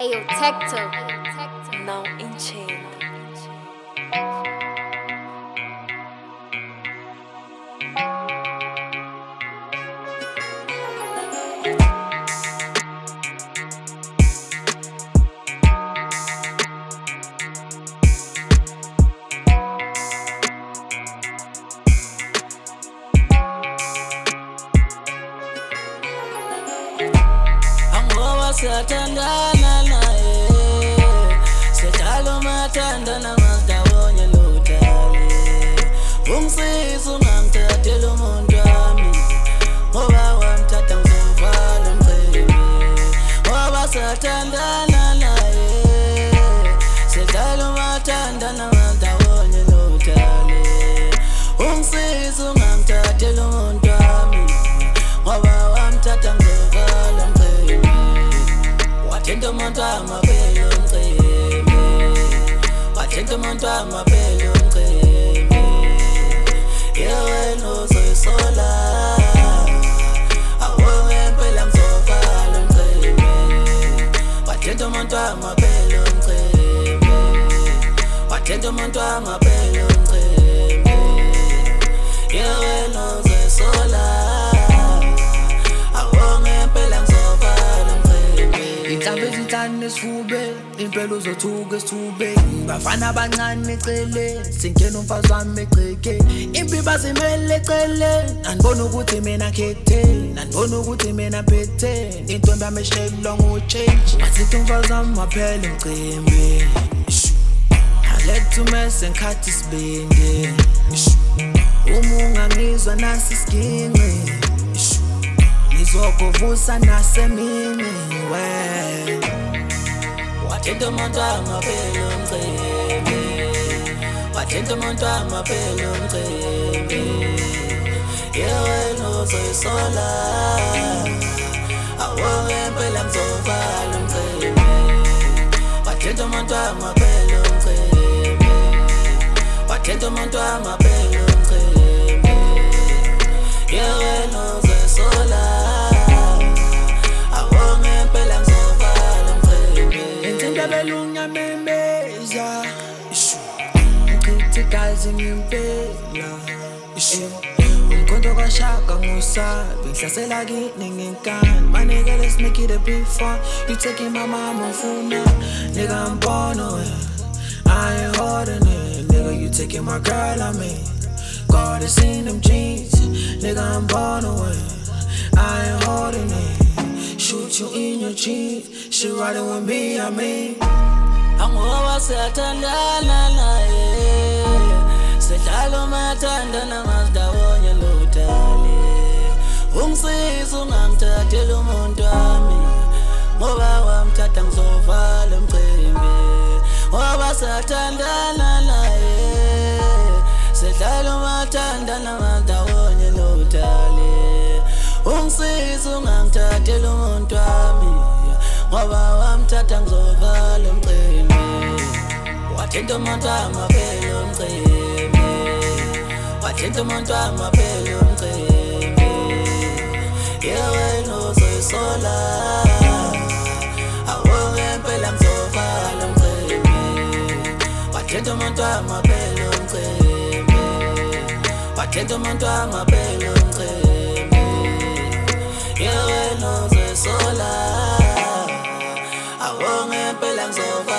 Ayo Tecto. Now in chain. Satandana naye Setalo matandana magdawonye lutale Ungisiza ungangithathela umuntu wami Ngoba wamthatha ngizomvala umcimbi Ngoba satandana naye Setalo matandana magdawonye lutale Ungisiza ungangithathela umuntu wami Ngoba wamthatha ngizomvala umcimbi Wathinta umuntu amabele umcimbi Wathinta umuntu amabele umcimbi Wena uzoyisola Awonge impela ngizovala umcimbi Wathinta umuntu amabele umcimbi Wathinta umuntu amabele umcimbi Wena uzoyisola Awonge impela ngizovala umcimbi Inhlamvu ezinhlanu esifube, impela uzothuka esithube Bafana abancane ecele, singena umfazi wami egceke Impiba zimele ecele, nanibona ukuthi mina khethe Nanibona ukuthi mina phethe, intombi yami eshelelwa ngo-change Wathinta umfazi wami waphela umcimbi Aletha umese ngikhathi isibindi Uma ungangizwa nasi isiginci Ngizokuvusa nasemini we Wathinta umuntu amabele umcimbi Wathinta umuntu amabele umcimbi Wena uzoyisola Awonge impela ngizovala umcimbi Wathinta umuntu amabele umcimbi Wathinta umuntu amabele umcimbi Wena uzoyisola Awonge impela ngizovala umcimbi Intinta belunya memeza Ngichithe igazi ngempela Umkhonto kaShaka ngusabi Ngihlasela kini ngenkani Maneke, let's make it a big fun You taking my mama mfuna Nigga, I'm born away I ain't holding it Nigga, you taking my girl, I mean God has seen them jeans Nigga, I'm born away I ain't holding it Shoot you in your jeans She riding with me, I mean Angoba sathandana naye Sehlalo mathandana magdawonye lutale Ungisiza ungangithathela umuntu wami Ngoba wamthatha ngizovala umcimbi Ngoba sathandana naye Sehlalo mathandana magdawonye lutale Ungisiza ungangithathela umuntu wami Ngoba wamthatha ngizovala umcimbi Wathinta umuntu amabele umcimbi Wathinta umuntu amabele umcimbi Wena uzoyisola Awonge impela ngizovala umcimbi Wathinta umuntu amabele umcimbi Wathinta umuntu amabele umcimbi Wena uzoyisola Awonge impela ngizovala